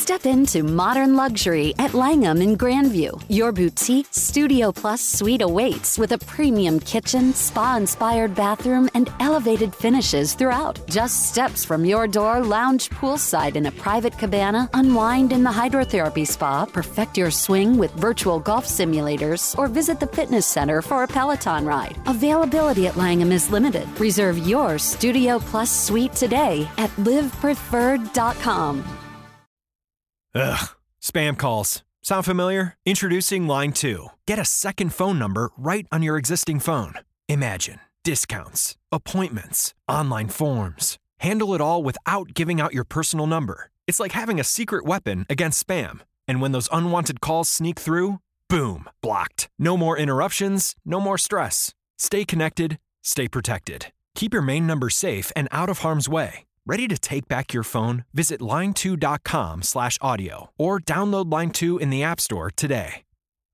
Step into modern luxury at Langham in Grandview. Your boutique Studio Plus suite awaits with a premium kitchen, spa-inspired bathroom, and elevated finishes throughout. Just steps from your door, lounge poolside in a private cabana, unwind in the hydrotherapy spa, perfect your swing with virtual golf simulators, or visit the fitness center for a Peloton ride. Availability at Langham is limited. Reserve your Studio Plus suite today at livepreferred.com. Ugh, spam calls. Sound familiar? Introducing Line 2. Get a second phone number right on your existing phone. Imagine discounts, appointments, online forms. Handle it all without giving out your personal number. It's like having a secret weapon against spam. And when those unwanted calls sneak through, boom, blocked. No more interruptions, no more stress. Stay connected, stay protected. Keep your main number safe and out of harm's way. Ready to take back your phone? Visit line2.com/audio or download Line 2 in the App Store today.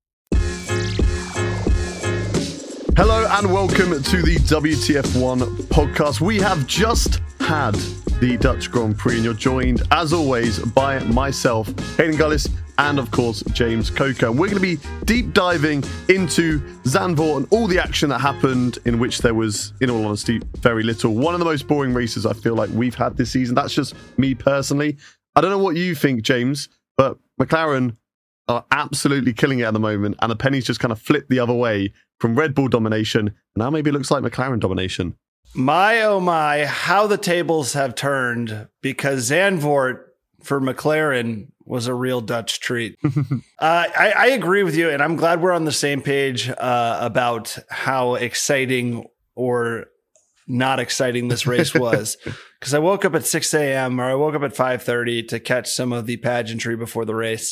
Hello and welcome to the WTF1 podcast. We have just had the Dutch Grand Prix and you're joined, as always, by myself, Hayden Gullis, and of course, James Coker. And we're going to be deep diving into Zandvoort and all the action that happened, in which there was, in all honesty, very little. One of the most boring races I feel like we've had this season. That's just me personally. I don't know what you think, James, but McLaren are absolutely killing it at the moment. And the pennies just kind of flipped the other way from Red Bull domination. Now maybe it looks like McLaren domination. My, oh my, how the tables have turned, because Zandvoort for McLaren was a real Dutch treat. I agree with you, and I'm glad we're on the same page about how exciting or not exciting this race was. Because I woke up at 6 a.m. or I woke up at 5:30 to catch some of the pageantry before the race.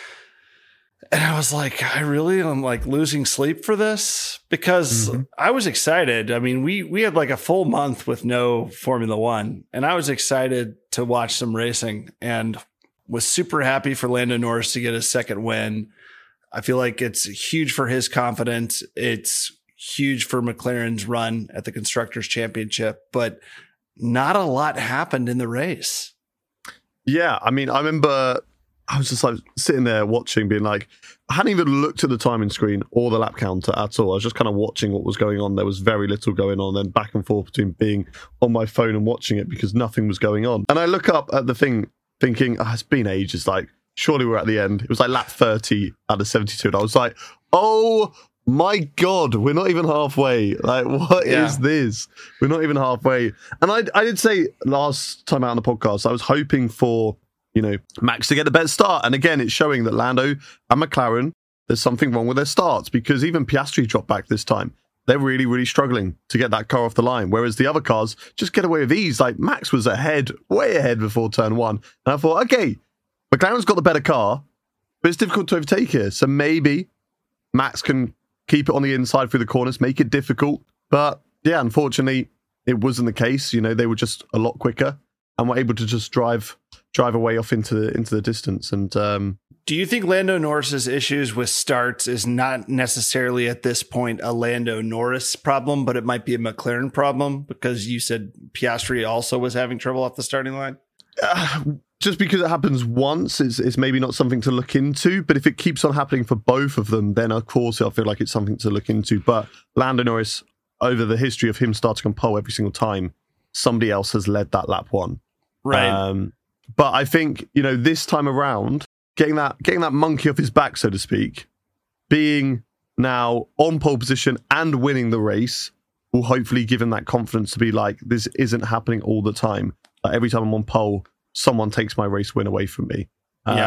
And I was like, I really am like losing sleep for this, because I was excited. I mean, we had like a full month with no Formula One, and I was excited to watch some racing and was super happy for Lando Norris to get his second win. I feel like it's huge for his confidence. It's huge for McLaren's run at the Constructors' Championship, but not a lot happened in the race. Yeah, I mean, I remember I was just like sitting there watching, being like, I hadn't even looked at the timing screen or the lap counter at all. I was just kind of watching what was going on. There was very little going on, then back and forth between being on my phone and watching it because nothing was going on. And I look up at the thing thinking, oh, it's been ages. Like, surely we're at the end. It was like lap 30 out of 72. And I was like, oh my God, we're not even halfway. Like, what is this? We're not even halfway. And I did say last time out on the podcast, I was hoping for, you know, Max to get the better start. And again, it's showing that Lando and McLaren, there's something wrong with their starts, because even Piastri dropped back this time. They're really, really struggling to get that car off the line. Whereas the other cars just get away with ease. Like Max was ahead, way ahead before turn one. And I thought, okay, McLaren's got the better car, but it's difficult to overtake here. So maybe Max can keep it on the inside through the corners, make it difficult. But yeah, unfortunately, it wasn't the case. You know, they were just a lot quicker and were able to just drive away off into the distance. And do you think Lando Norris's issues with starts is not necessarily at this point a Lando Norris problem, but it might be a McLaren problem, because you said Piastri also was having trouble off the starting line? Just because it happens once is maybe not something to look into, but if it keeps on happening for both of them, then of course I feel like it's something to look into. But Lando Norris, over the history of him starting on pole every single time, somebody else has led that lap one. Right. But I think, you know, this time around, getting that monkey off his back, so to speak, being now on pole position and winning the race will hopefully give him that confidence to be like, this isn't happening all the time. Every time I'm on pole, someone takes my race win away from me.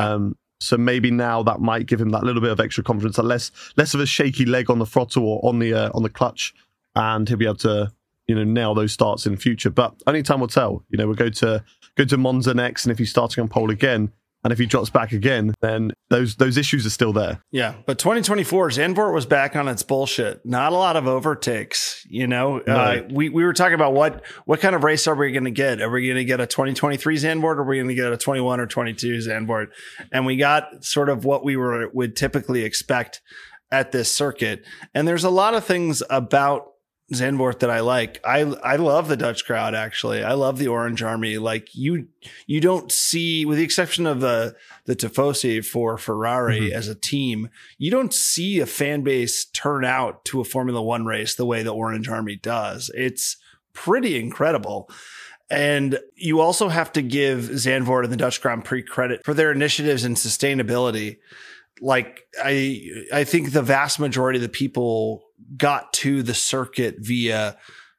So maybe now that might give him that little bit of extra confidence, that less of a shaky leg on the throttle or on the clutch, and he'll be able to, you know, nail those starts in the future. But only time will tell. You know, we'll go to Monza next, and if he's starting on pole again, and if he drops back again, then those issues are still there. Yeah, but 2024, Zandvoort was back on its bullshit. Not a lot of overtakes, you know. No. We were talking about what kind of race are we going to get? Are we going to get a 2023 Zandvoort, or are we going to get a 21 or 22 Zandvoort? And we got sort of what we would typically expect at this circuit. And there's a lot of things about Zandvoort that I like. I love the Dutch crowd, actually. I love the Orange Army. Like you don't see, with the exception of the Tifosi for Ferrari as a team, you don't see a fan base turn out to a Formula One race the way the Orange Army does. It's pretty incredible. And you also have to give Zandvoort and the Dutch Grand Prix credit for their initiatives in sustainability. Like I think the vast majority of the people got to the circuit via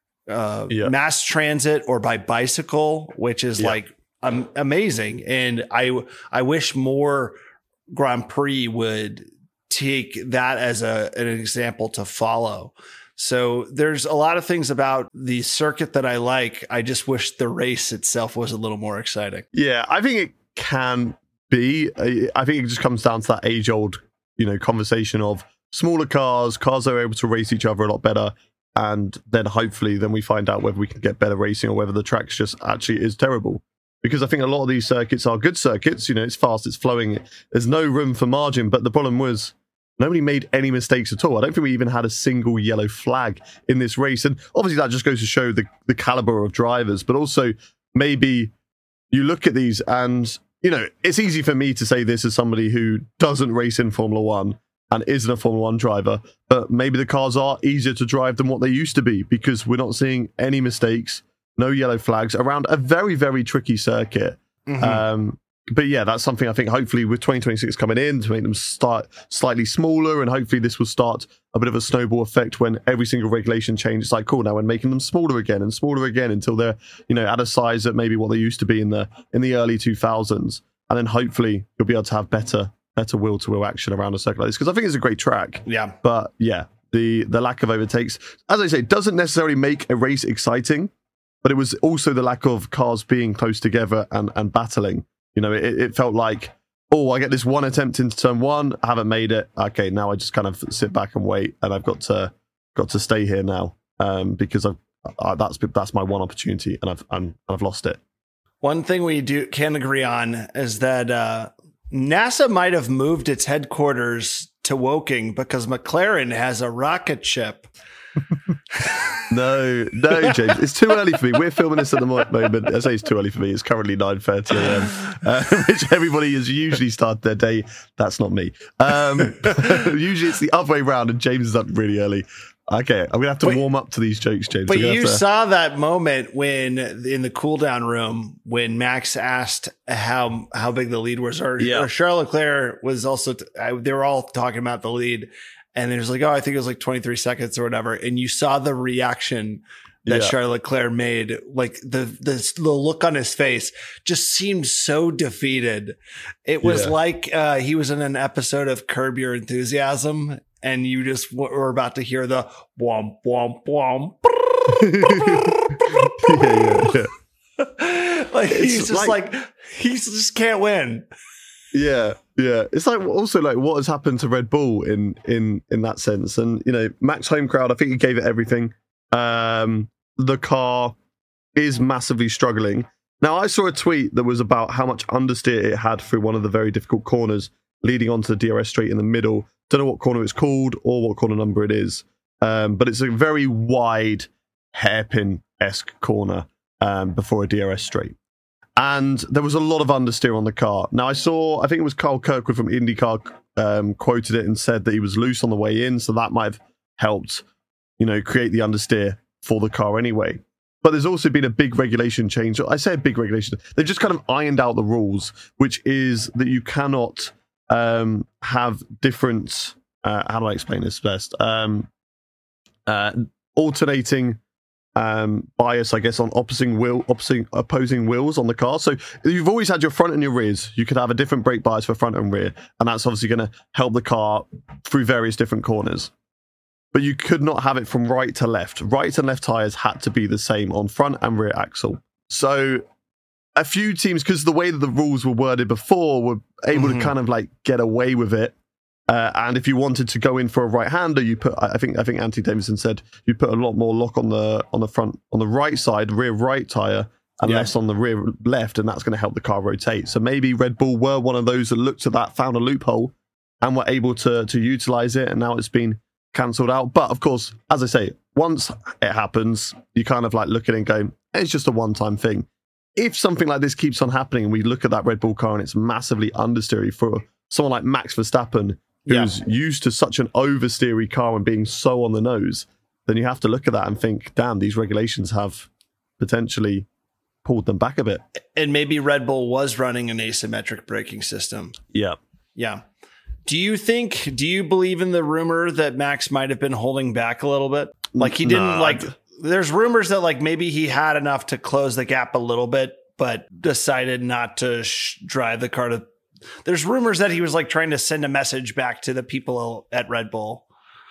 mass transit or by bicycle, which is like amazing. And I wish more Grand Prix would take that as an example to follow. So there's a lot of things about the circuit that I like. I just wish the race itself was a little more exciting. Yeah, I think it can be. I think it just comes down to that age-old, conversation of smaller cars that are able to race each other a lot better, and then hopefully we find out whether we can get better racing or whether the track's just actually is terrible. Because I think a lot of these circuits are good circuits. It's fast, it's flowing, there's no room for margin. But the problem was nobody made any mistakes at all. I don't think we even had a single yellow flag in this race, and obviously that just goes to show the caliber of drivers. But also maybe you look at these and it's easy for me to say this as somebody who doesn't race in Formula One and isn't a Formula One driver, but maybe the cars are easier to drive than what they used to be because we're not seeing any mistakes, no yellow flags around a very, very tricky circuit. But yeah, that's something I think hopefully with 2026 coming in to make them start slightly smaller, and hopefully this will start a bit of a snowball effect when every single regulation change. It's like, cool, now we're making them smaller again until they're, at a size that maybe what they used to be in the early 2000s. And then hopefully you'll be able to have better wheel-to-wheel action around a circuit like this, because I think it's a great track. Yeah. But yeah, the lack of overtakes, as I say, doesn't necessarily make a race exciting, but it was also the lack of cars being close together and battling. It felt like, I get this one attempt into turn one, I haven't made it. Okay, now I just kind of sit back and wait, and I've got to stay here now because that's my one opportunity, and I've lost it. One thing we can agree on is that NASA might have moved its headquarters to Woking because McLaren has a rocket ship. No, James, it's too early for me. We're filming this at the moment. I say it's too early for me. It's currently 9:30 a.m, which everybody has usually started their day. That's not me. Usually it's the other way around, and James is up really early. Okay, I'm gonna have to warm up to these jokes, James. But you saw that moment when in the cool down room when Max asked how big the lead was, or Charles Leclerc was also. They were all talking about the lead. And there's like, I think it was like 23 seconds or whatever. And you saw the reaction that Charles Leclerc made. Like the look on his face just seemed so defeated. It was like he was in an episode of Curb Your Enthusiasm, and you just were about to hear the womp, womp, womp. Like he's just like he just can't win. Yeah. It's like also like what has happened to Red Bull in that sense. And Max home crowd, I think he gave it everything. The car is massively struggling. Now I saw a tweet that was about how much understeer it had through one of the very difficult corners leading onto the DRS straight in the middle. Don't know what corner it's called or what corner number it is. But it's a very wide hairpin-esque corner before a DRS straight. And there was a lot of understeer on the car. Now, I think it was Carl Kirkwood from IndyCar quoted it and said that he was loose on the way in, so that might have helped, create the understeer for the car anyway. But there's also been a big regulation change. I say a big regulation. They've just kind of ironed out the rules, which is that you cannot have different, how do I explain this best? Alternating bias, I guess, on opposing wheels on the car. So you've always had your front and your rears. You could have a different brake bias for front and rear, and that's obviously going to help the car through various different corners. But you could not have it from right to left. Right and left tires had to be the same on front and rear axle. So a few teams, because the way that the rules were worded before, were able to kind of like get away with it. And if you wanted to go in for a right-hander, you put, I think Anthony Davidson said, you put a lot more lock on the front, on the right side, rear right tire, and less on the rear left, and that's going to help the car rotate. So maybe Red Bull were one of those that looked at that, found a loophole, and were able to utilize it, and now it's been cancelled out. But of course, as I say, once it happens, you kind of like look at it and go, it's just a one-time thing. If something like this keeps on happening and we look at that Red Bull car and it's massively understeery for someone like Max Verstappen, who's used to such an oversteery car and being so on the nose, then you have to look at that and think, damn, these regulations have potentially pulled them back a bit. And maybe Red Bull was running an asymmetric braking system. Yeah. Yeah. Do you believe in the rumor that Max might have been holding back a little bit? Like he didn't there's rumors that like maybe he had enough to close the gap a little bit, but decided not to drive the car to. There's rumors that he was like trying to send a message back to the people at Red Bull.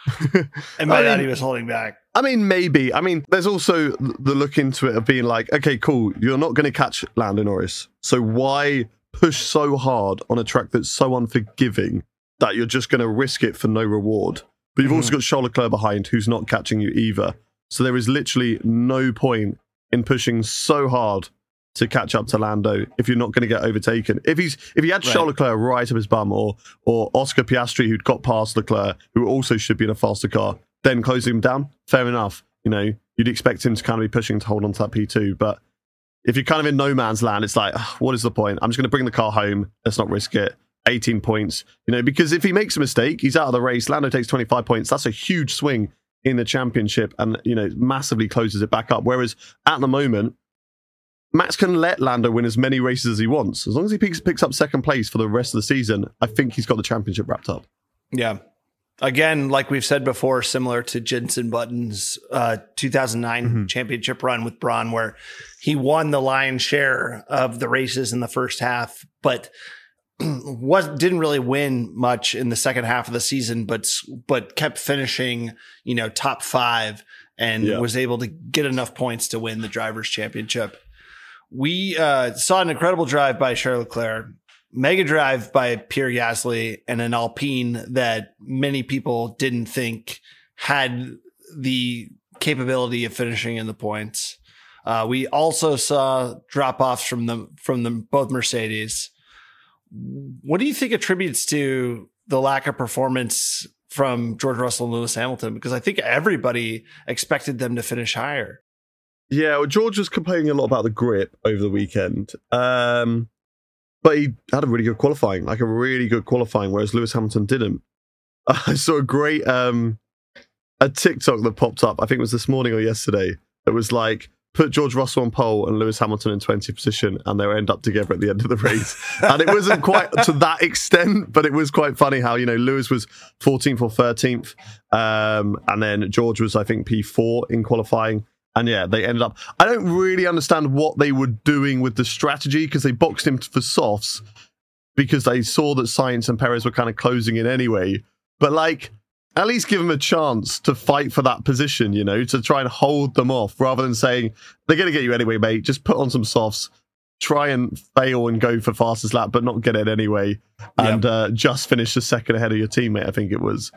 And by that he was holding back. I mean, maybe. I mean, there's also the look into it of being like, okay, cool, you're not going to catch Lando Norris. So why push so hard on a track that's so unforgiving that you're just going to risk it for no reward? But you've also got Charles Leclerc behind who's not catching you either. So there is literally no point in pushing so hard to catch up to Lando if you're not going to get overtaken. If he had Charles Leclerc right up his bum, or Oscar Piastri who'd got past Leclerc, who also should be in a faster car, then closing him down, fair enough. You know, you'd expect him to kind of be pushing to hold on to that P2. But if you're kind of in no man's land, it's like, what is the point? I'm just going to bring the car home. Let's not risk it. 18 points, you know, because if he makes a mistake, he's out of the race. Lando takes 25 points. That's a huge swing in the championship and, you know, massively closes it back up. Whereas at the moment, Max can let Lando win as many races as he wants. As long as he picks up second place for the rest of the season, I think he's got the championship wrapped up. Yeah. Again, like we've said before, similar to Jenson Button's 2009 championship run with Braun, where he won the lion's share of the races in the first half, but didn't really win much in the second half of the season, but kept finishing, you know, top 5 and was able to get enough points to win the Drivers' Championship. We saw an incredible drive by Charles Leclerc, mega drive by Pierre Gasly, and an Alpine that many people didn't think had the capability of finishing in the points. We also saw drop-offs from both Mercedes. What do you think attributes to the lack of performance from George Russell and Lewis Hamilton? Because I think everybody expected them to finish higher. Yeah, well, George was complaining a lot about the grip over the weekend. But he had a really good qualifying, whereas Lewis Hamilton didn't. I saw a great a TikTok that popped up, I think it was this morning or yesterday, that was like, put George Russell on pole and Lewis Hamilton in 20th position and they'll end up together at the end of the race. And it wasn't quite to that extent, but it was quite funny how, you know, Lewis was 14th or 13th. And then George was, I think, P4 in qualifying. And yeah, they ended up... I don't really understand what they were doing with the strategy because they boxed him for softs because they saw that Sainz and Perez were kind of closing in anyway. But like... at least give them a chance to fight for that position, you know, to try and hold them off rather than saying, they're going to get you anyway, mate. Just put on some softs, try and fail and go for fastest lap, but not get it anyway. And just finish a second ahead of your teammate, I think it was.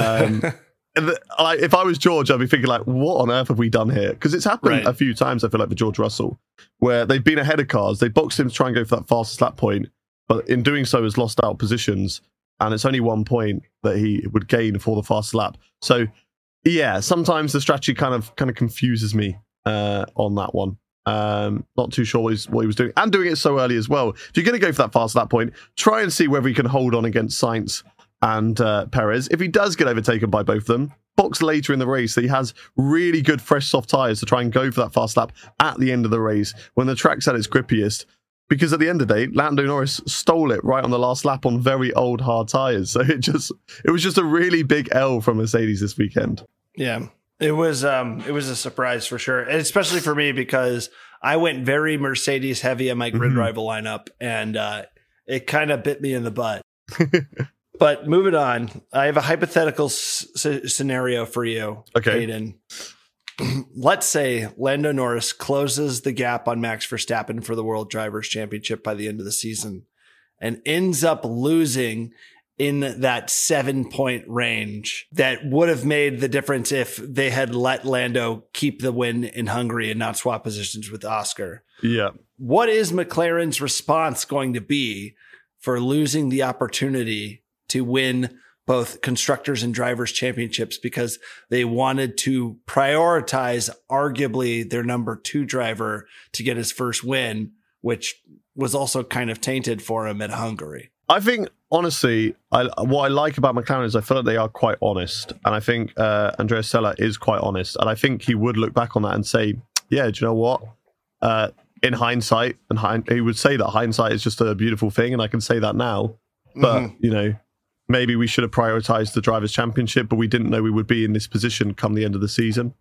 If I was George, I'd be thinking like, what on earth have we done here? Because it's happened a few times, I feel like, for George Russell, where they've been ahead of cars. They boxed him to try and go for that fastest lap point, but in doing so has lost out positions. And it's only 1 point that he would gain for the fast lap. So, yeah, sometimes the strategy kind of confuses me on that one. Not too sure what he was doing. And doing it so early as well. If you're going to go for that fast lap point, try and see whether he can hold on against Sainz and Perez. If he does get overtaken by both of them, box later in the race so he has really good fresh soft tyres to try and go for that fast lap at the end of the race when the track's at its grippiest. Because at the end of the day, Lando Norris stole it right on the last lap on very old, hard tyres. So it was just a really big L from Mercedes this weekend. Yeah, it was a surprise for sure. And especially for me because I went very Mercedes heavy on my grid rival lineup and it kind of bit me in the butt. But moving on, I have a hypothetical scenario for you, Hayden. Let's say Lando Norris closes the gap on Max Verstappen for the World Drivers' Championship by the end of the season and ends up losing in that 7-point range that would have made the difference if they had let Lando keep the win in Hungary and not swap positions with Oscar. Yeah. What is McLaren's response going to be for losing the opportunity to win both constructors and drivers championships because they wanted to prioritize arguably their number 2 driver to get his first win, which was also kind of tainted for him at Hungary. I think, honestly, what I like about McLaren is I feel like they are quite honest. And I think Andrea Sella is quite honest. And I think he would look back on that and say, yeah, do you know what? In hindsight, he would say that hindsight is just a beautiful thing. And I can say that now. But, maybe we should have prioritized the Drivers' Championship, but we didn't know we would be in this position come the end of the season.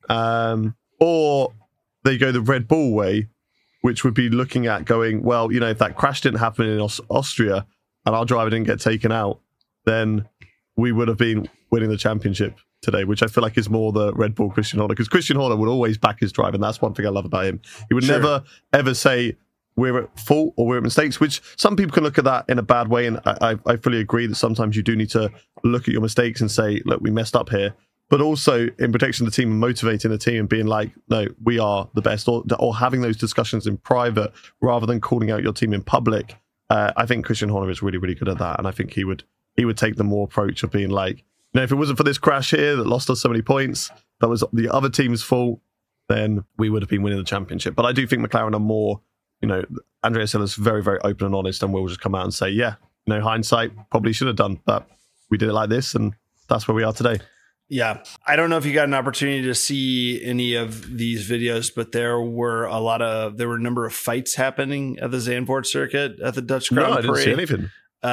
Or they go the Red Bull way, which would be looking at going, well, if that crash didn't happen in Austria and our driver didn't get taken out, then we would have been winning the championship today, which I feel like is more the Red Bull Christian Horner, because Christian Horner would always back his driver, and that's one thing I love about him. He would never, ever say, we're at fault or we're at mistakes, which some people can look at that in a bad way. And I fully agree that sometimes you do need to look at your mistakes and say, look, we messed up here. But also in protection of the team and motivating the team and being like, no, we are the best, or having those discussions in private rather than calling out your team in public. I think Christian Horner is really, really good at that. And I think he would take the more approach of being like, if it wasn't for this crash here that lost us so many points, that was the other team's fault, then we would have been winning the championship. But I do think McLaren are more, Andrea Sella's very, very open and honest, and will just come out and say, yeah, hindsight probably should have done, but we did it like this, and that's where we are today. Yeah. I don't know if you got an opportunity to see any of these videos, but there were a number of fights happening at the Zandvoort circuit at the Dutch Grand Prix. No, I didn't see anything.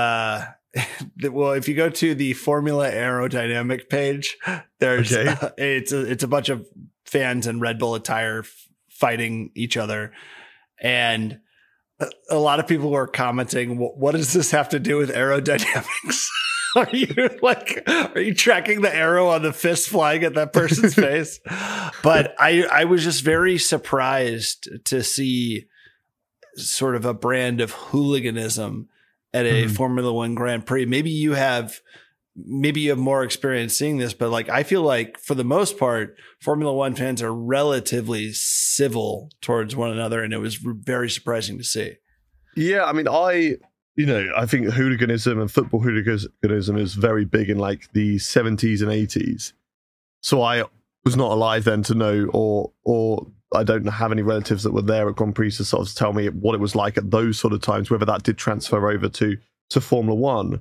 Well, if you go to the Formula Aerodynamic page, there's it's a bunch of fans in Red Bull attire fighting each other. And a lot of people were commenting, what does this have to do with aerodynamics? Are you tracking the arrow on the fist flying at that person's face? But I was just very surprised to see sort of a brand of hooliganism at a Formula One Grand Prix. Maybe you have more experience seeing this, but I feel like for the most part, Formula One fans are relatively civil towards one another, and it was very surprising to see. Yeah, I mean, I think hooliganism and football hooliganism is very big in the 70s and 80s. So I was not alive then to know, or I don't have any relatives that were there at Grand Prix to sort of tell me what it was like at those sort of times, whether that did transfer over to Formula One.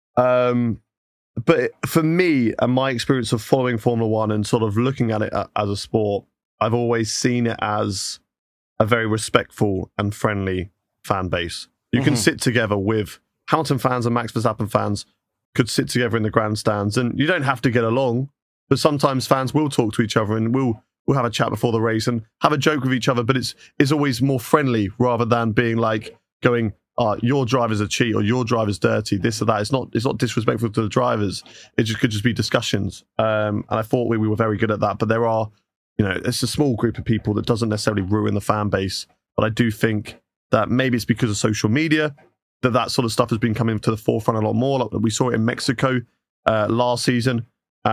But for me and my experience of following Formula One and sort of looking at it as a sport, I've always seen it as a very respectful and friendly fan base. You can sit together with Hamilton fans and Max Verstappen fans could sit together in the grandstands, and you don't have to get along, but sometimes fans will talk to each other and we'll have a chat before the race and have a joke with each other, but it's always more friendly rather than being going, your driver's a cheat or your driver's dirty, this or that. It's not disrespectful to the drivers. It could just be discussions. And I thought we were very good at that. But there are, it's a small group of people that doesn't necessarily ruin the fan base. But I do think that maybe it's because of social media that sort of stuff has been coming to the forefront a lot more. We saw it in Mexico last season,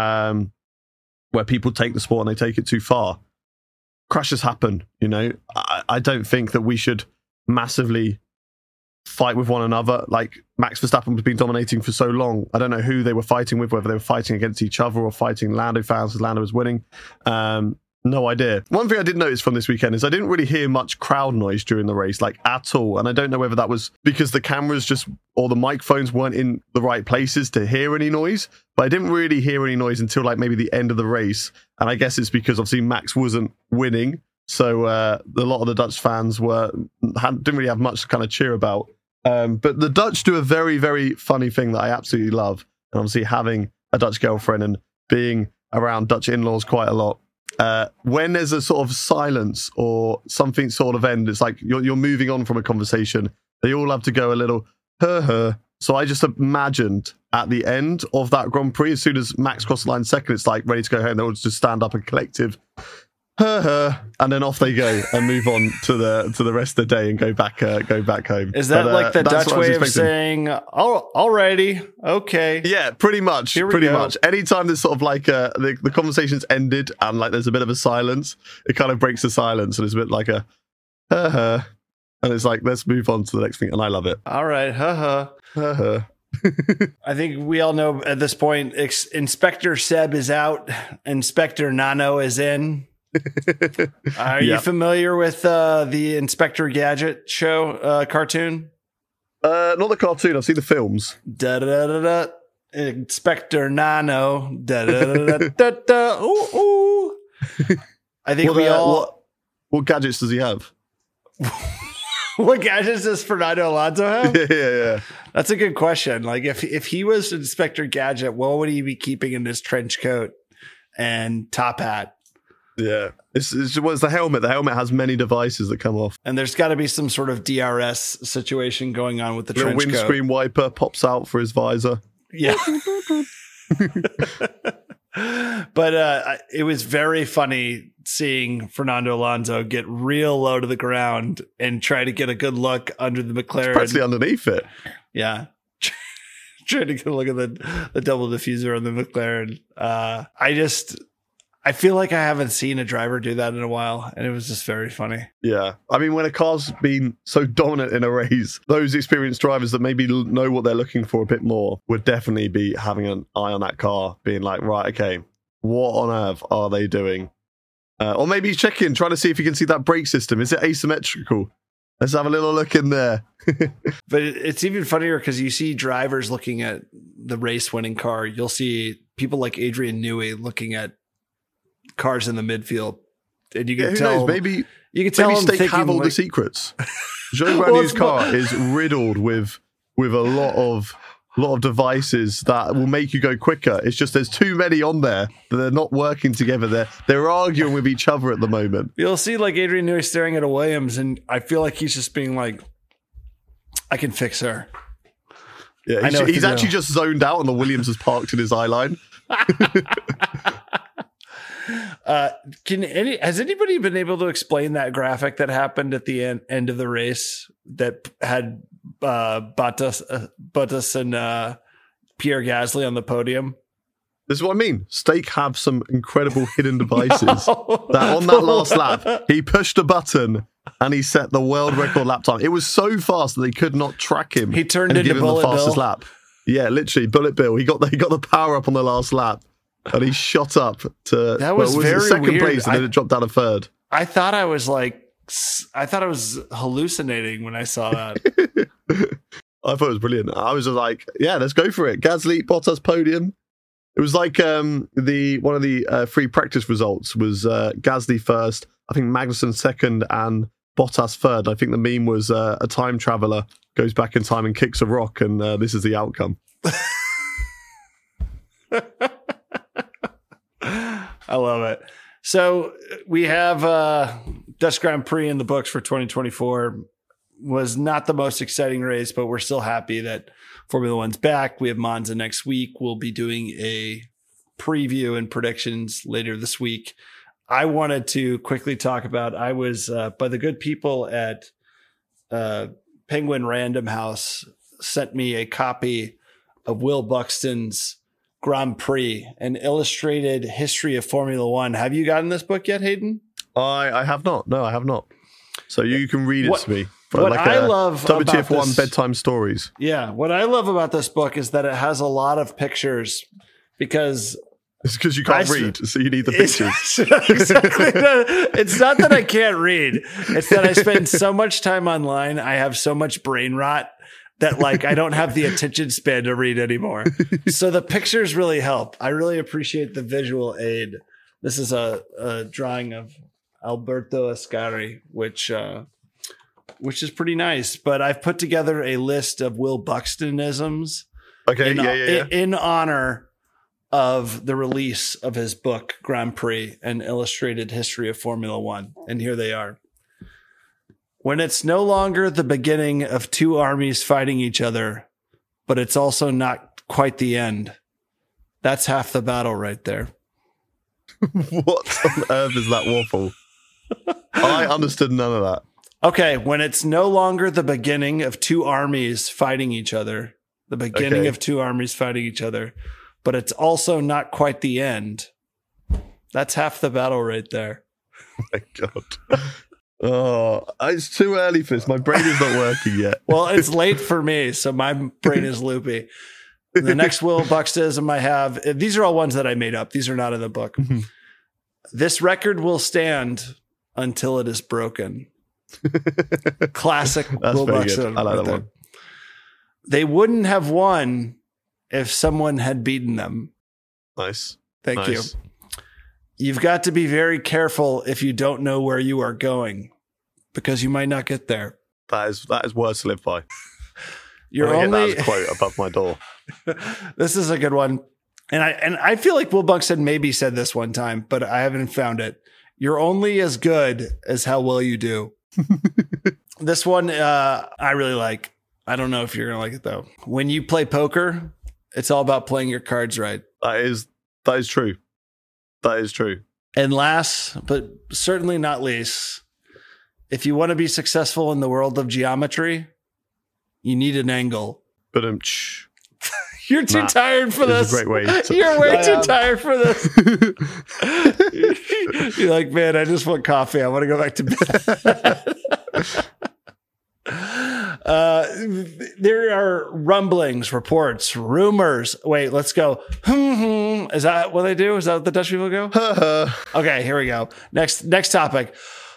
where people take the sport and they take it too far. Crashes happen, I don't think that we should massively fight with one another. Max Verstappen has been dominating for so long. I don't know who they were fighting with, whether they were fighting against each other or fighting Lando fans because Lando was winning. No idea. One thing I did notice from this weekend is I didn't really hear much crowd noise during the race, at all. And I don't know whether that was because the cameras or the microphones weren't in the right places to hear any noise, but I didn't really hear any noise until maybe the end of the race. And I guess it's because obviously Max wasn't winning. So a lot of the Dutch fans didn't really have much to kind of cheer about. But the Dutch do a very, very funny thing that I absolutely love. And obviously having a Dutch girlfriend and being around Dutch in-laws quite a lot. When there's a sort of silence or something sort of end, it's you're moving on from a conversation. They all have to go a little, So I just imagined at the end of that Grand Prix, as soon as Max crossed the line second, it's ready to go home. They'll just stand up a collective, and then off they go and move on to the rest of the day and go back home. Is that the Dutch way of saying, alrighty, okay? Yeah, pretty much. Much. Anytime there's sort of the conversation's ended and there's a bit of a silence, it kind of breaks the silence and it's a bit like a and it's let's move on to the next thing, and I love it. All right, I think we all know at this point, Inspector Seb is out. Inspector Nano is in. Are you familiar with the Inspector Gadget show cartoon? Not the cartoon. I've seen the films. Da-da-da-da-da. Inspector Nano. Da-da-da-da-da-da. Ooh, ooh. I think What gadgets does he have? What gadgets does Fernando Alonso have? Yeah. That's a good question. Like if he was Inspector Gadget, what would he be keeping in his trench coat and top hat? Yeah. It's the helmet. The helmet has many devices that come off. And there's got to be some sort of DRS situation going on with the trench coat. Windscreen wiper pops out for his visor. Yeah. But it was very funny seeing Fernando Alonso get real low to the ground and try to get a good look under the McLaren. It's practically underneath it. Yeah. Trying to get a look at the double diffuser on the McLaren. I feel like I haven't seen a driver do that in a while, and it was just very funny. Yeah. I mean, when a car's been so dominant in a race, those experienced drivers that maybe know what they're looking for a bit more would definitely be having an eye on that car, being like, right, okay, what on earth are they doing? Or maybe checking, trying to see if you can see that brake system. Is it asymmetrical? Let's have a little look in there. But it's even funnier because you see drivers looking at the race-winning car. You'll see people like Adrian Newey looking at cars in the midfield, and you can tell. Knows? Maybe you can tell maybe them Stake have all the secrets. Joe Granier's car is riddled with a lot of devices that will make you go quicker. It's just there's too many on there that they're not working together. They're arguing with each other at the moment. You'll see like Adrian Newey staring at a Williams, and I feel like he's just being like, "I can fix her." Yeah, he's actually just zoned out, and the Williams is parked in his eye line. Has anybody been able to explain that graphic that happened at the end of the race that had Bottas and Pierre Gasly on the podium? This is what I mean. Stake have some incredible hidden devices that on that last lap, he pushed a button and he set the world record lap time. It was so fast that they could not track him. He turned into Bullet the fastest Bill. lap. Yeah, literally, Bullet Bill. He got the power up on the last lap. And he shot up to very second weird. place, and then it dropped down a third. I thought I was hallucinating when I saw that. I thought it was brilliant. I was just like, yeah, let's go for it. Gasly, Bottas podium. It was like one of the free practice results was Gasly first, I think Magnussen second, and Bottas third. I think the meme was a time traveler goes back in time and kicks a rock, and this is the outcome. I love it. So we have Dutch Grand Prix in the books for 2024. Was not the most exciting race, but we're still happy that Formula One's back. We have Monza next week. We'll be doing a preview and predictions later this week. I wanted to quickly talk about, I was by the good people at Penguin Random House sent me a copy of Will Buxton's Grand Prix, an illustrated history of Formula One. Have you gotten this book yet, Hayden? I have not. No, I have not. So you can read it to me. What I love WTF1 about this, bedtime stories. Yeah, what I love about this book is that it has a lot of pictures because it's because you can't read, so you need the pictures. Exactly. It's not that I can't read. It's that I spend so much time online. I have so much brain rot that like I don't have the attention span to read anymore. So the pictures really help. I really appreciate the visual aid. This is a drawing of Alberto Ascari, which is pretty nice. But I've put together a list of Will Buxtonisms. Okay, in honor of the release of his book, Grand Prix, an illustrated history of Formula One. And here they are. When it's no longer the beginning of two armies fighting each other, but it's also not quite the end. That's half the battle right there. What on earth is that waffle? I understood none of that. Okay, when it's no longer the beginning of two armies fighting each other, but it's also not quite the end. That's half the battle right there. Oh my God. Oh, it's too early for this. My brain is not working yet. Well, it's late for me, so my brain is loopy. The next Will Buxtism I have, these are all ones that I made up. These are not in the book. This record will stand until it is broken. Classic Will Buxtism. I like that one. They wouldn't have won if someone had beaten them. Nice. Thank you. You've got to be very careful if you don't know where you are going, because you might not get there. That is words to live by. You're I only get that as a quote above my door. This is a good one. And I feel like Will Buxton maybe said this one time, but I haven't found it. You're only as good as how well you do. This one I really like. I don't know if you're going to like it though. When you play poker, it's all about playing your cards right. That is true. That is true. And last, but certainly not least, if you want to be successful in the world of geometry, you need an angle. But you're too tired for this. Is a great way You're way too tired for this. You're like, man, I just want coffee. I want to go back to bed. There are rumblings, reports, rumors. Wait, let's go. Is that what they do? Is that what the Dutch people go? Okay, here we go. Next topic.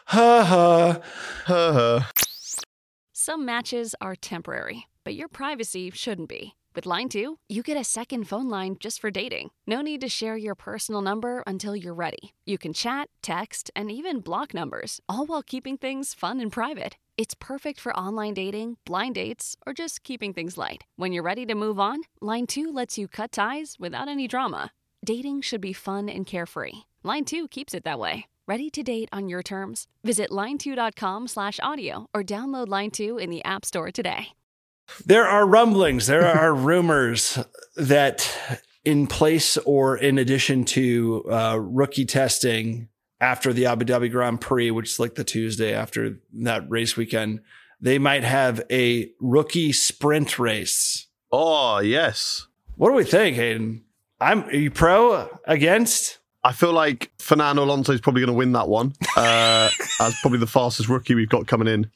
Some matches are temporary, but your privacy shouldn't be. With Line 2, you get a second phone line just for dating. No need to share your personal number until you're ready. You can chat, text, and even block numbers, all while keeping things fun and private. It's perfect for online dating, blind dates, or just keeping things light. When you're ready to move on, Line 2 lets you cut ties without any drama. Dating should be fun and carefree. Line 2 keeps it that way. Ready to date on your terms? Visit line2.com/audio or download Line 2 in the App Store today. There are rumblings, there are rumors that in place or in addition to rookie testing after the Abu Dhabi Grand Prix, which is like the Tuesday after that race weekend, they might have a rookie sprint race. Oh, yes. What do we think, Hayden? Are you pro? Against? I feel like Fernando Alonso is probably going to win that one as probably the fastest rookie we've got coming in.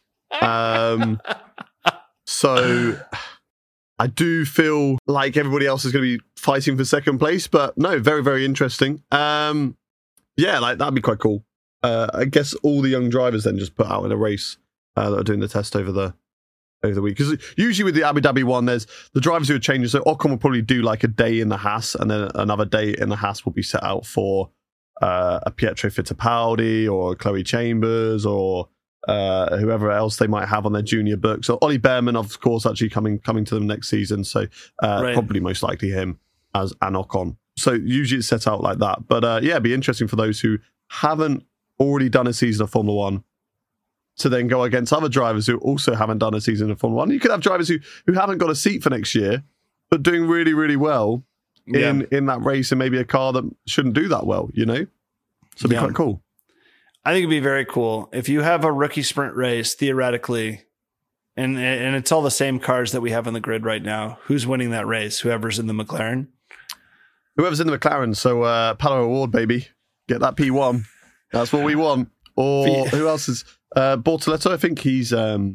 So I do feel like everybody else is going to be fighting for second place, but no, very, very interesting. Yeah, like that'd be quite cool. I guess all the young drivers then just put out in a race that are doing the test over the week. Because usually with the Abu Dhabi one, there's the drivers who are changing. So Ocon will probably do like a day in the Haas, and then another day in the Haas will be set out for a Pietro Fittipaldi or Chloe Chambers or whoever else they might have on their junior book. So Ollie Behrman, of course, actually coming to them next season. So probably most likely him as an Ocon. So usually it's set out like that. But yeah, it'd be interesting for those who haven't already done a season of Formula One to then go against other drivers who also haven't done a season of Formula One. You could have drivers who haven't got a seat for next year, but doing really, really well in that race and maybe a car that shouldn't do that well, you know? So it'd be quite cool. I think it'd be very cool. If you have a rookie sprint race, theoretically, and it's all the same cars that we have on the grid right now, who's winning that race? Whoever's in the McLaren? Whoever's in the McLaren. So Palo Award, baby. Get that P1. That's what we want. Or who else is... Bortoletto, I think he's the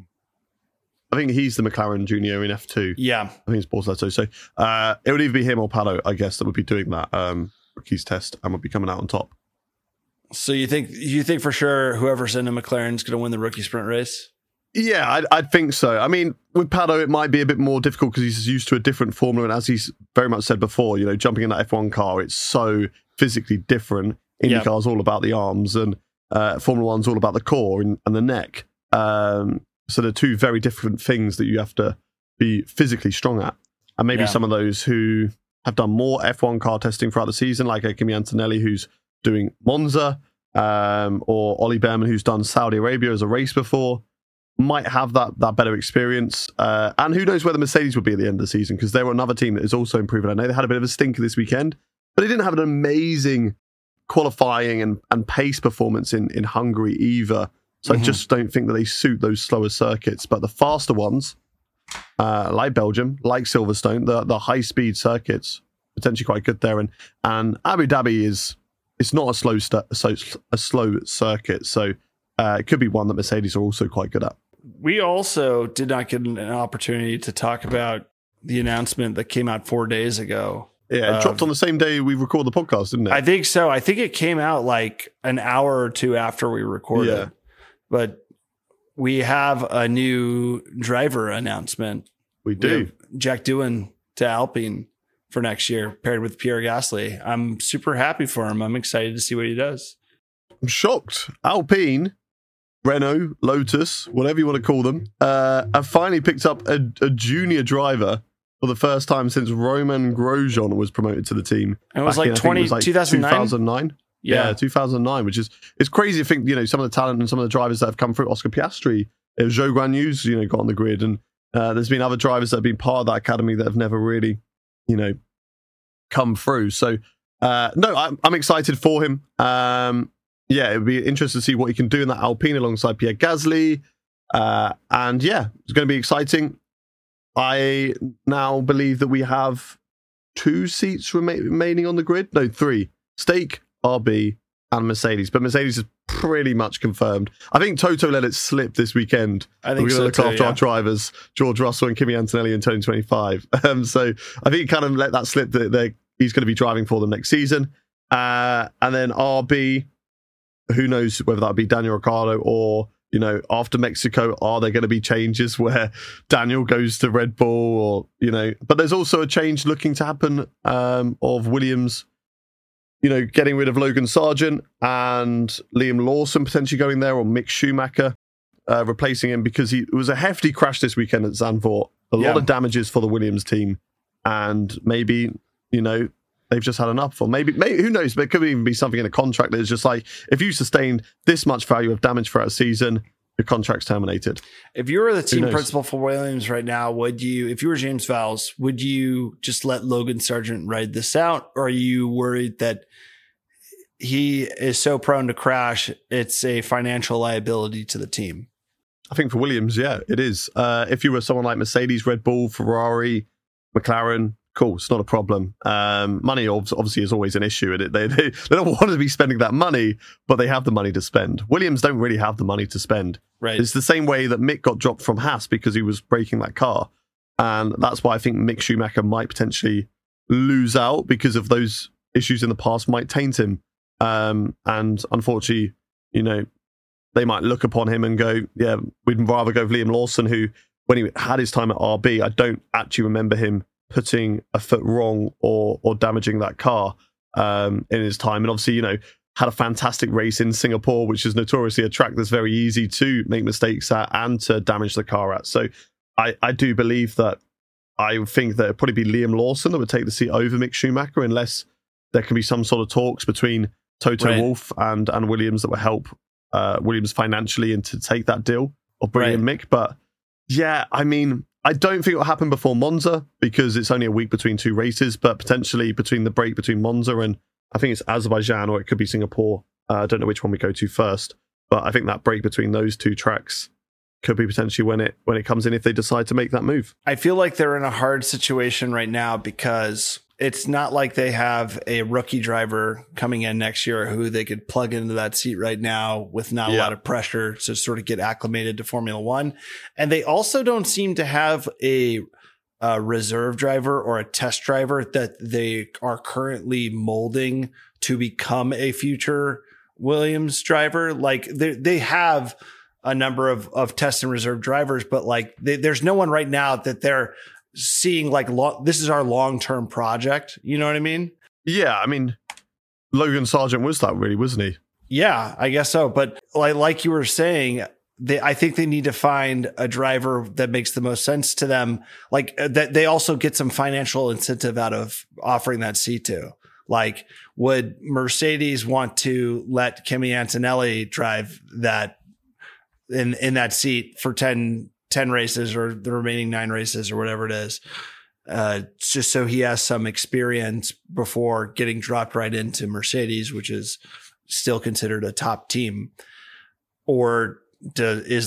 McLaren Junior in F2. Yeah. I think it's Bortoletto. So it would either be him or Palo, I guess, that would be doing that rookies test and would be coming out on top. So you think for sure whoever's in a McLaren is going to win the rookie sprint race? Yeah, I'd think so. I mean, with Pado, it might be a bit more difficult because he's used to a different formula. And as he's very much said before, you know, jumping in that F1 car, it's so physically different. IndyCar's all about the arms and Formula One's all about the core and the neck. So they're two very different things that you have to be physically strong at. And maybe some of those who have done more F1 car testing throughout the season, like Kimi Antonelli, who's doing Monza, or Ollie Behrman, who's done Saudi Arabia as a race before, might have that better experience. And who knows where the Mercedes will be at the end of the season, because they were another team that is also improving. I know they had a bit of a stinker this weekend, but they didn't have an amazing qualifying and pace performance in Hungary either. So I just don't think that they suit those slower circuits. But the faster ones, like Belgium, like Silverstone, the high-speed circuits, potentially quite good there. And Abu Dhabi it's not a slow circuit. So it could be one that Mercedes are also quite good at. We also did not get an opportunity to talk about the announcement that came out 4 days ago. Yeah, it dropped on the same day we record the podcast, didn't it? I think so. I think it came out like an hour or two after we recorded. Yeah. But we have a new driver announcement. We do. Jack Doohan to Alpine for next year, paired with Pierre Gasly. I'm super happy for him. I'm excited to see what he does. I'm shocked. Alpine, Renault, Lotus, whatever you want to call them, have finally picked up a junior driver for the first time since Romain Grosjean was promoted to the team. And it was like 2009? Yeah, 2009, which is it's crazy to think, some of the talent and some of the drivers that have come through. Oscar Piastri, Zhou Guanyu's, got on the grid. And there's been other drivers that have been part of that academy that have never really, come through. So, no, I'm excited for him. It would be interesting to see what he can do in that Alpine alongside Pierre Gasly. And yeah, it's going to be exciting. I now believe that we have 2 seats remaining on the grid. No, 3. Stake, RB, and Mercedes. But Mercedes is pretty much confirmed. I think Toto let it slip this weekend. I think we're going to look after our drivers, George Russell and Kimi Antonelli in 2025. So I think he kind of let that slip that he's going to be driving for them next season. And then RB, who knows whether that be Daniel Ricciardo or, after Mexico, are there going to be changes where Daniel goes to Red Bull or, but there's also a change looking to happen of Williams, getting rid of Logan Sargent and Liam Lawson potentially going there, or Mick Schumacher replacing him, because it was a hefty crash this weekend at Zandvoort. A lot of damages for the Williams team, and maybe, they've just had enough. Or maybe who knows, but it could even be something in a contract that is just like, if you sustained this much value of damage throughout a season, your contract's terminated. If you were the team principal for Williams right now, if you were James Vowles, would you just let Logan Sargent ride this out? Or are you worried that he is so prone to crash, it's a financial liability to the team? I think for Williams, yeah, it is. If you were someone like Mercedes, Red Bull, Ferrari, McLaren, cool, it's not a problem. Money obviously is always an issue. They don't want to be spending that money, but they have the money to spend. Williams don't really have the money to spend. Right. It's the same way that Mick got dropped from Haas because he was breaking that car. And that's why I think Mick Schumacher might potentially lose out, because of those issues in the past might taint him. And unfortunately, they might look upon him and go, yeah, we'd rather go with Liam Lawson, who, when he had his time at RB, I don't actually remember him putting a foot wrong or damaging that car in his time. And obviously, had a fantastic race in Singapore, which is notoriously a track that's very easy to make mistakes at and to damage the car at. So I do believe that I think that it'd probably be Liam Lawson that would take the seat over Mick Schumacher, unless there can be some sort of talks between Toto Wolff and Williams that will help Williams financially and to take that deal of bringing in Mick. But yeah, I mean, I don't think it'll happen before Monza, because it's only a week between 2 races, but potentially between the break between Monza and I think it's Azerbaijan, or it could be Singapore. I don't know which one we go to first, but I think that break between those 2 tracks could be potentially when it comes in, if they decide to make that move. I feel like they're in a hard situation right now, because it's not like they have a rookie driver coming in next year who they could plug into that seat right now with not a lot of pressure to sort of get acclimated to Formula One. And they also don't seem to have a reserve driver or a test driver that they are currently molding to become a future Williams driver. Like they have a number of test and reserve drivers, but like there's no one right now that they're seeing like this is our long-term project. You know what I mean? Yeah. I mean, Logan Sargent was that, really, wasn't he? Yeah, I guess so. But like you were saying, I think they need to find a driver that makes the most sense to them. Like that they also get some financial incentive out of offering that seat to. Like, would Mercedes want to let Kimi Antonelli drive that in that seat for 10 races, or the remaining 9 races, or whatever it is, just so he has some experience before getting dropped right into Mercedes, which is still considered a top team? Or is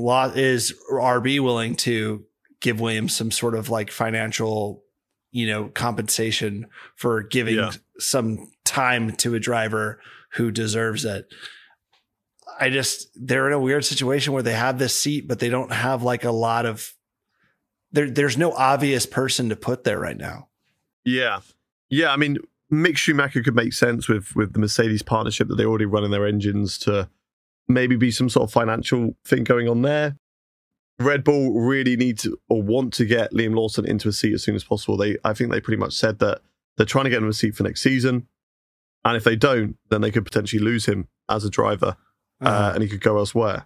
RB willing to give Williams some sort of like financial, compensation for giving some time to a driver who deserves it? they're in a weird situation where they have this seat, but they don't have like a lot of, there's no obvious person to put there right now. Yeah. I mean, Mick Schumacher could make sense with the Mercedes partnership that they already run in their engines to maybe be some sort of financial thing going on there. Red Bull really need to or want to get Liam Lawson into a seat as soon as possible. I think they pretty much said that they're trying to get him a seat for next season. And if they don't, then they could potentially lose him as a driver and he could go elsewhere.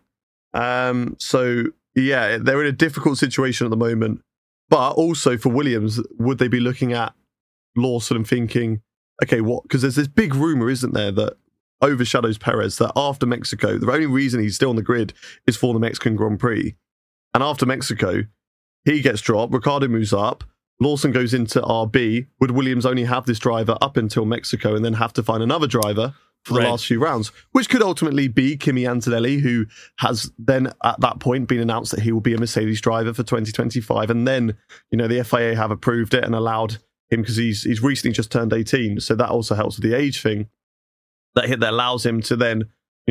So, yeah, they're in a difficult situation at the moment. But also for Williams, would they be looking at Lawson and thinking, okay, what? Because there's this big rumor, isn't there, that overshadows Perez, that after Mexico, the only reason he's still on the grid is for the Mexican Grand Prix. And after Mexico, he gets dropped, Ricciardo moves up, Lawson goes into RB. Would Williams only have this driver up until Mexico and then have to find another driver for the last few rounds, which could ultimately be Kimi Antonelli, who has then at that point been announced that he will be a Mercedes driver for 2025. And then, the FIA have approved it and allowed him because he's recently just turned 18. So that also helps with the age thing that allows him to then,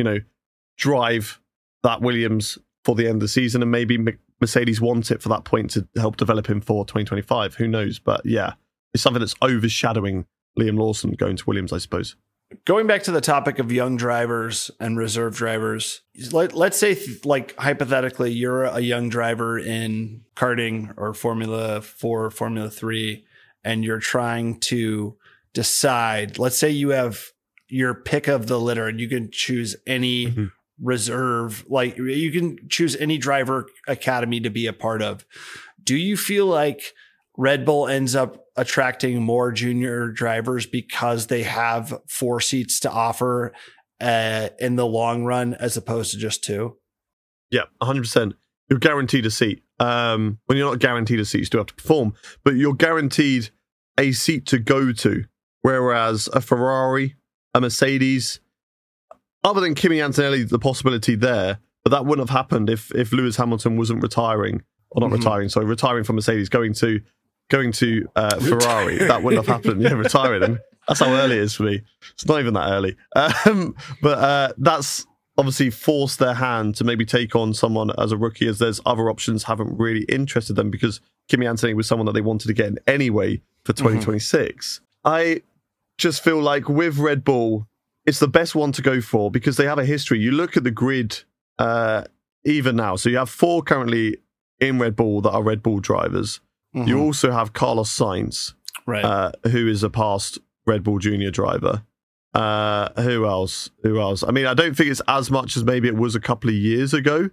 drive that Williams for the end of the season, and maybe Mercedes want it for that point to help develop him for 2025. Who knows? But yeah, it's something that's overshadowing Liam Lawson going to Williams, I suppose. Going back to the topic of young drivers and reserve drivers, let's say, like, hypothetically, you're a young driver in karting or Formula 4, Formula 3, and you're trying to decide, let's say you have your pick of the litter and you can choose any reserve, like you can choose any driver academy to be a part of. Do you feel like Red Bull ends up attracting more junior drivers because they have 4 seats to offer in the long run as opposed to just 2? Yeah, 100%. You're guaranteed a seat. When you're not guaranteed a seat, you still have to perform, but you're guaranteed a seat to go to. Whereas a Ferrari, a Mercedes, other than Kimi Antonelli, the possibility there, but that wouldn't have happened if Lewis Hamilton wasn't retiring, or not retiring from Mercedes, going to Ferrari. That wouldn't have happened. Yeah, retiring. And that's how early it is for me. It's not even that early. But that's obviously forced their hand to maybe take on someone as a rookie, as there's other options haven't really interested them, because Kimi Antonelli was someone that they wanted to get in anyway for 2026. I just feel like with Red Bull, it's the best one to go for because they have a history. You look at the grid even now. So you have 4 currently in Red Bull that are Red Bull drivers. You also have Carlos Sainz, who is a past Red Bull junior driver. Who else? I mean, I don't think it's as much as maybe it was a couple of years ago.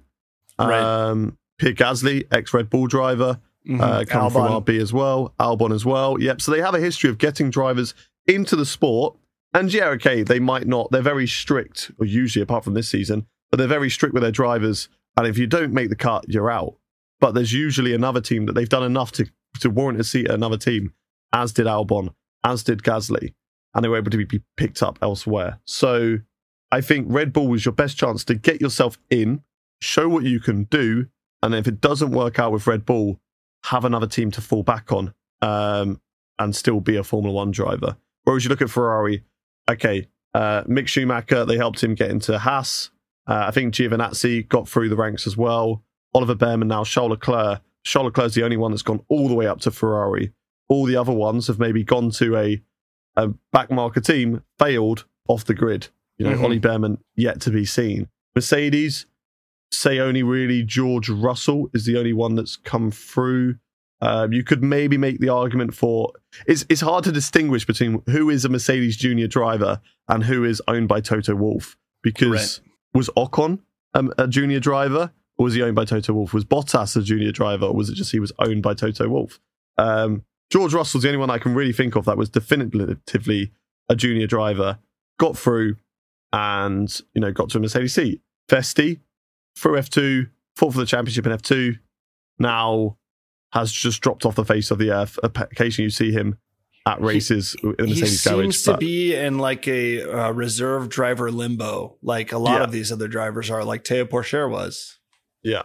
Pierre Gasly, ex-Red Bull driver, coming from RB as well. Albon as well. Yep. So they have a history of getting drivers into the sport. And yeah, okay, they might not. They're very strict, or usually apart from this season, but they're very strict with their drivers. And if you don't make the cut, you're out. But there's usually another team that they've done enough to warrant a seat at another team, as did Albon, as did Gasly, and they were able to be picked up elsewhere. So I think Red Bull was your best chance to get yourself in, show what you can do, and if it doesn't work out with Red Bull, have another team to fall back on and still be a Formula 1 driver. Whereas you look at Ferrari, okay, Mick Schumacher, they helped him get into Haas. I think Giovinazzi got through the ranks as well. Oliver Behrman, now Charles Leclerc. Charles Leclerc's the only one that's gone all the way up to Ferrari. All the other ones have maybe gone to a backmarker team, failed off the grid. Ollie Behrman yet to be seen. Mercedes, say only really George Russell is the only one that's come through. You could maybe make the argument for... It's hard to distinguish between who is a Mercedes junior driver and who is owned by Toto Wolff. Because was Ocon a junior driver? Or was he owned by Toto Wolff? Was Bottas a junior driver? Or was it just he was owned by Toto Wolff? George Russell's the only one I can really think of that was definitively a junior driver, got through and, got to a Mercedes seat. Vesti, through F2, fought for the championship in F2, now has just dropped off the face of the earth. Occasionally you see him at races in the Mercedes garage. He seems to be in like a reserve driver limbo, like a lot of these other drivers are, like Théo Pourchaire was. Yeah.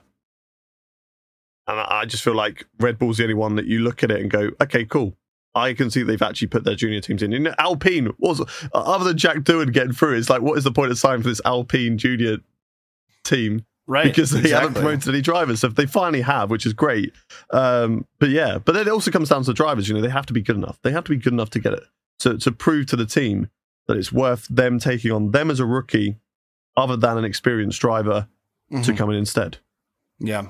And I just feel like Red Bull's the only one that you look at it and go, okay, cool. I can see they've actually put their junior teams in. Alpine was, other than Jack Doohan getting through, it's like, what is the point of signing for this Alpine junior team. Right. Because they haven't promoted any drivers. So if they finally have, which is great. But then it also comes down to the drivers. They have to be good enough. They have to be good enough to get it. To prove to the team that it's worth them taking on them as a rookie other than an experienced driver to come in instead. Yeah.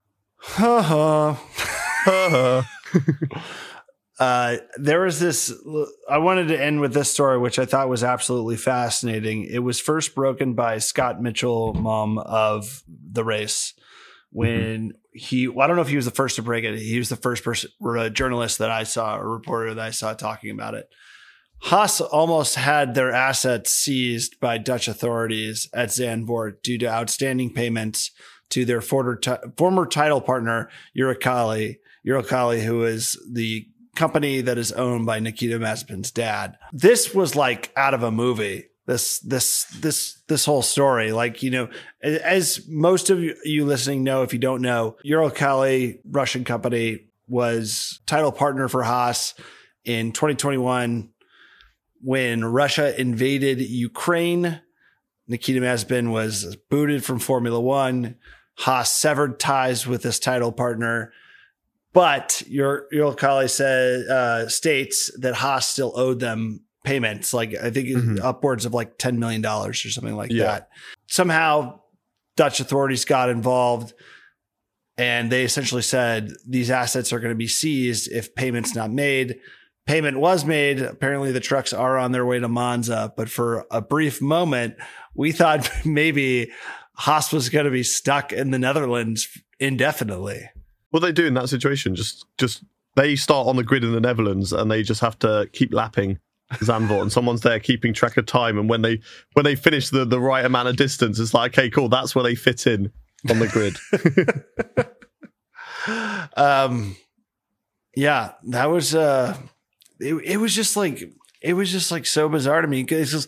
There was this, I wanted to end with this story, which I thought was absolutely fascinating. It was first broken by Scott Mitchell, mom of the race, when I don't know if he was the first to break it. He was the first person, a journalist that I saw, a reporter that I saw talking about it. Haas almost had their assets seized by Dutch authorities at Zandvoort due to outstanding payments to their former title partner, Uralkali, who is the company that is owned by Nikita Mazepin's dad. This was like out of a movie. This whole story, as most of you listening know, if you don't know, Uralkali, Russian company, was title partner for Haas in 2021 when Russia invaded Ukraine. Nikita Mazepin was booted from Formula One. Haas severed ties with this title partner. But Uralkali states that Haas still owed them payments, I think upwards of $10 million or something like that. Somehow Dutch authorities got involved and they essentially said these assets are going to be seized if payment's not made. Payment was made. Apparently the trucks are on their way to Monza, but for a brief moment, we thought maybe Haas was going to be stuck in the Netherlands indefinitely. What they do in that situation, just they start on the grid in the Netherlands and they just have to keep lapping Zandvoort, and someone's there keeping track of time. And when they finish the right amount of distance, it's like, okay, cool, that's where they fit in on the grid. Yeah, that was it was just so bizarre to me because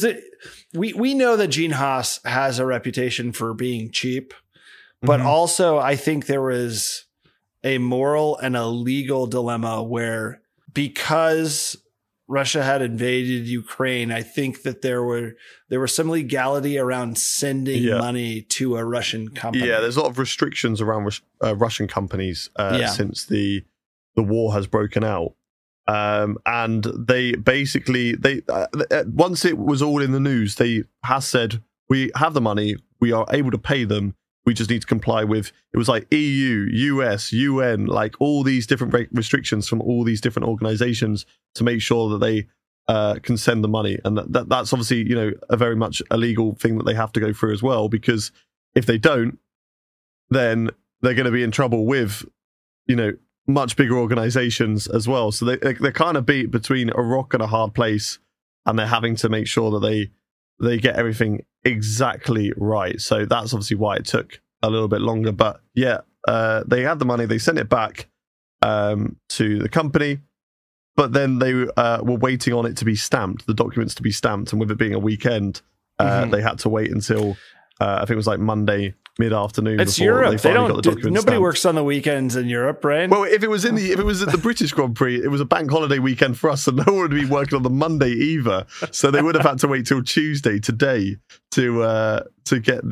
we know that Gene Haas has a reputation for being cheap, but also I think there was a moral and a legal dilemma where, because Russia had invaded Ukraine, I think that there was some legality around sending money to a Russian company. Yeah, there's a lot of restrictions around Russian companies since the war has broken out. And they basically, once it was all in the news, Haas said, we have the money, we are able to pay them, we just need to comply with, it was EU, US, UN, all these different restrictions from all these different organizations to make sure that they can send the money. And that's obviously, a very much a legal thing that they have to go through as well, because if they don't, then they're going to be in trouble with, much bigger organizations as well. So they're kind of beat between a rock and a hard place, and they're having to make sure that they get everything exactly right. So that's obviously why it took a little bit longer. But they had the money, they sent it back to the company, but then they were waiting on it to be stamped, the documents to be stamped. And with it being a weekend, they had to wait until I think it was Monday mid-afternoon. It's Europe. They don't. Nobody works on the weekends in Europe, right? Well, if it was at the British Grand Prix, it was a bank holiday weekend for us, so no one would be working on the Monday either. So they would have had to wait till Tuesday today to get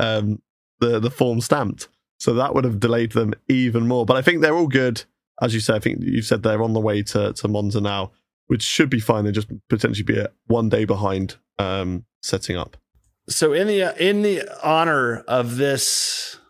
the form stamped. So that would have delayed them even more. But I think they're all good, as you said. I think you said they're on the way to Monza now, which should be fine. They just potentially be one day behind setting up. So in the honor of this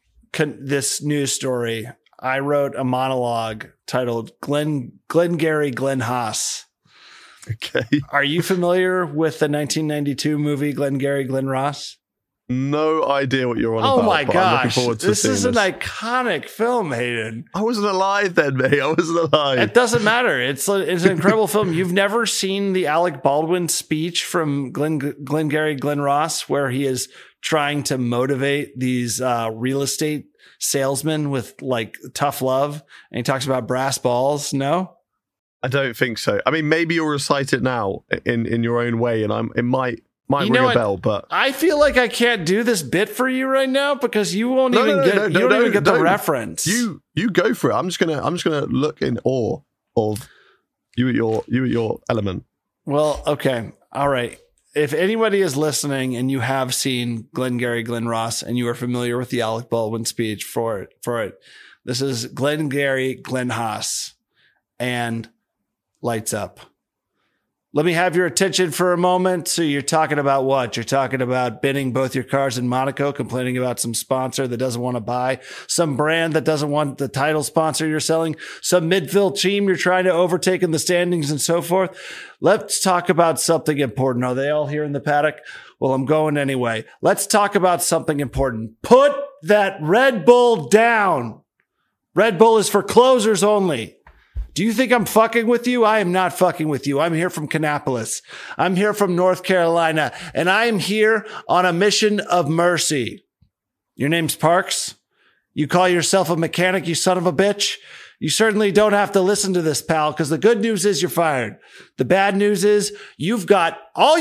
news story, I wrote a monologue titled Glengarry Glen Haas. Okay. Are you familiar with the 1992 movie Glengarry Glen Ross? No idea what you're on about. Oh my gosh. I'm looking forward to this is seeing an iconic film, Hayden. I wasn't alive then, mate. I wasn't alive. It doesn't matter. It's an incredible film. You've never seen the Alec Baldwin speech from Glengarry Glen Ross, where he is trying to motivate these real estate salesmen with tough love, and he talks about brass balls? No? I don't think so. I mean, maybe you'll recite it now in your own way, and it might ring a bell, but I feel like I can't do this bit for you right now because you won't even get the reference. You go for it. I'm just gonna look in awe of you at your element. Well, okay, all right. if anybody is listening and you have seen Glengarry Glen Ross and you are familiar with the Alec Baldwin speech for it, this is Glengarry Glen Haas and Lights Up. Let me have your attention for a moment. So you're talking about what? You're talking about bidding both your cars in Monaco, complaining about some sponsor that doesn't want to buy, some brand that doesn't want the title sponsor you're selling, some midfield team you're trying to overtake in the standings and so forth. Let's talk about something important. Are they all here in the paddock? Well, I'm going anyway. Let's talk about something important. Put that Red Bull down. Red Bull is for closers only. Do you think I'm fucking with you? I am not fucking with you. I'm here from Kannapolis. I'm here from North Carolina, and I am here on a mission of mercy. Your name's Parks? You call yourself a mechanic, you son of a bitch? You certainly don't have to listen to this, pal, because the good news is you're fired. The bad news is you got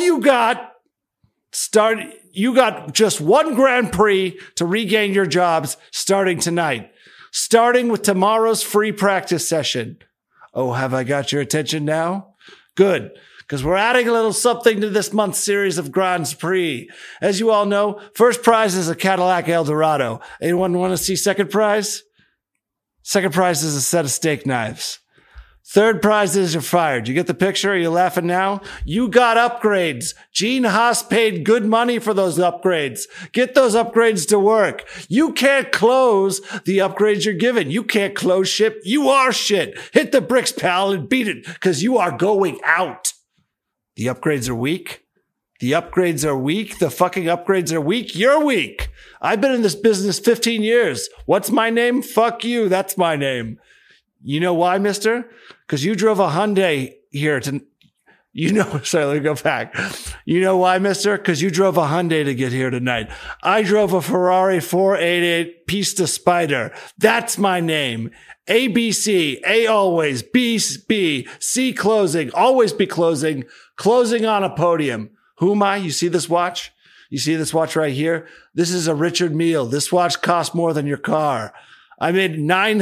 just one Grand Prix to regain your jobs starting tonight, starting with tomorrow's free practice session. Oh, have I got your attention now? Good, because we're adding a little something to this month's series of Grand Prix. As you all know, first prize is a Cadillac Eldorado. Anyone want to see second prize? Second prize is a set of steak knives. Third prize is you're fired. You get the picture? Are you laughing now? You got upgrades. Gene Haas paid good money for those upgrades. Get those upgrades to work. You can't close the upgrades you're given. You can't close shit. You are shit. Hit the bricks, pal, and beat it, because you are going out. The upgrades are weak. The upgrades are weak. The fucking upgrades are weak. You're weak. I've been in this business 15 years. What's my name? Fuck you. That's my name. You know why, mister? Because you drove a Hyundai here sorry, let me go back. You know why, mister? Because you drove a Hyundai to get here tonight. I drove a Ferrari 488 Pista Spider. That's my name. ABC, A always, B, C closing, always be closing on a podium. Who am I? You see this watch? You see this watch right here? This is a Richard Mille. This watch costs more than your car. I made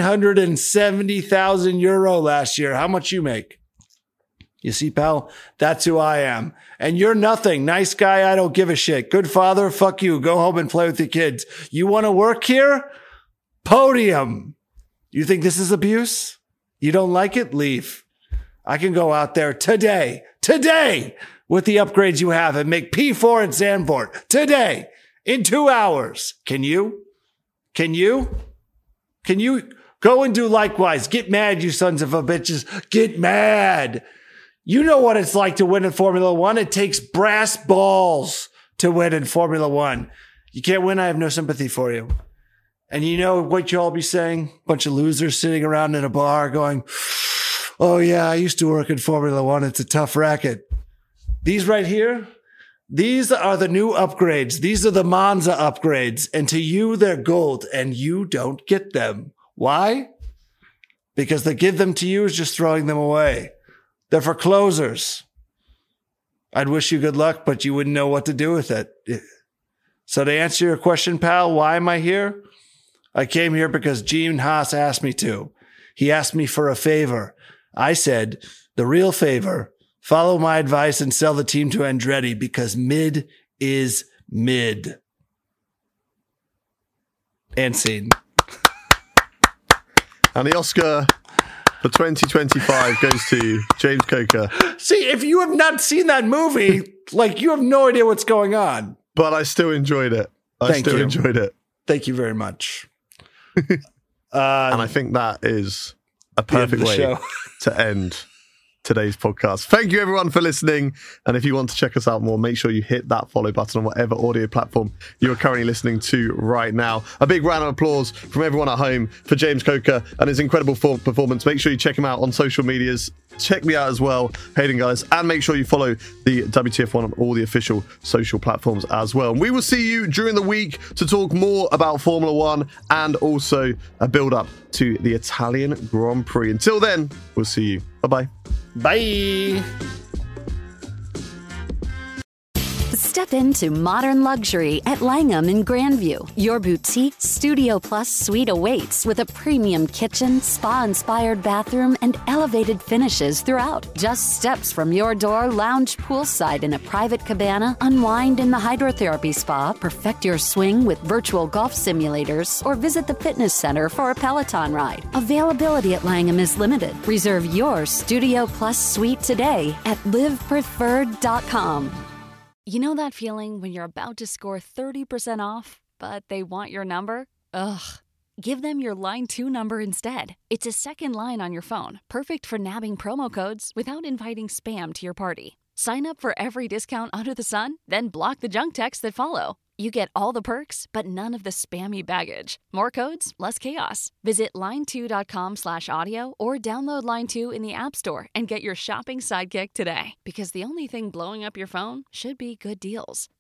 970,000 euro last year. How much you make? You see, pal, that's who I am. And you're nothing. Nice guy. I don't give a shit. Good father. Fuck you. Go home and play with your kids. You want to work here? Podium. You think this is abuse? You don't like it? Leave. I can go out there today with the upgrades you have and make P4 at Zandvoort today in 2 hours. Can you? Can you go and do likewise? Get mad, you sons of a bitches. Get mad. You know what it's like to win in Formula One. It takes brass balls to win in Formula One. You can't win. I have no sympathy for you. And you know what you all be saying? Bunch of losers sitting around in a bar going, oh yeah, I used to work in Formula One. It's a tough racket. These right here, these are the new upgrades. These are the Monza upgrades. And to you, they're gold, and you don't get them. Why? Because they give them to you is just throwing them away. They're for closers. I'd wish you good luck, but you wouldn't know what to do with it. So to answer your question, pal, why am I here? I came here because Gene Haas asked me to. He asked me for a favor. I said, the real favor, follow my advice and sell the team to Andretti, because mid is mid. And scene. And the Oscar for 2025 goes to James Coker. See, if you have not seen that movie, you have no idea what's going on. But I still enjoyed it. Enjoyed it. Thank you very much. And I think that is a perfect way to end today's podcast. Thank you everyone for listening, and if you want to check us out more, make sure you hit that follow button on whatever audio platform you are currently listening to right now. A big round of applause from everyone at home for James Coker and his incredible performance. Make sure you check him out on social medias. Check me out as well, Hayden guys, and make sure you follow the WTF1 on all the official social platforms as well. And we will see you during the week to talk more about Formula One and also a build up to the Italian Grand Prix. Until then, we'll see you. Bye-bye. Bye. Step into modern luxury at Langham in Grandview. Your boutique Studio Plus suite awaits with a premium kitchen, spa-inspired bathroom, and elevated finishes throughout. Just steps from your door, lounge poolside in a private cabana, unwind in the hydrotherapy spa, perfect your swing with virtual golf simulators, or visit the fitness center for a Peloton ride. Availability at Langham is limited. Reserve your Studio Plus suite today at livepreferred.com. You know that feeling when you're about to score 30% off, but they want your number? Ugh. Give them your Line 2 number instead. It's a second line on your phone, perfect for nabbing promo codes without inviting spam to your party. Sign up for every discount under the sun, then block the junk texts that follow. You get all the perks, but none of the spammy baggage. More codes, less chaos. Visit line2.com/audio or download Line 2 in the App Store and get your shopping sidekick today. Because the only thing blowing up your phone should be good deals.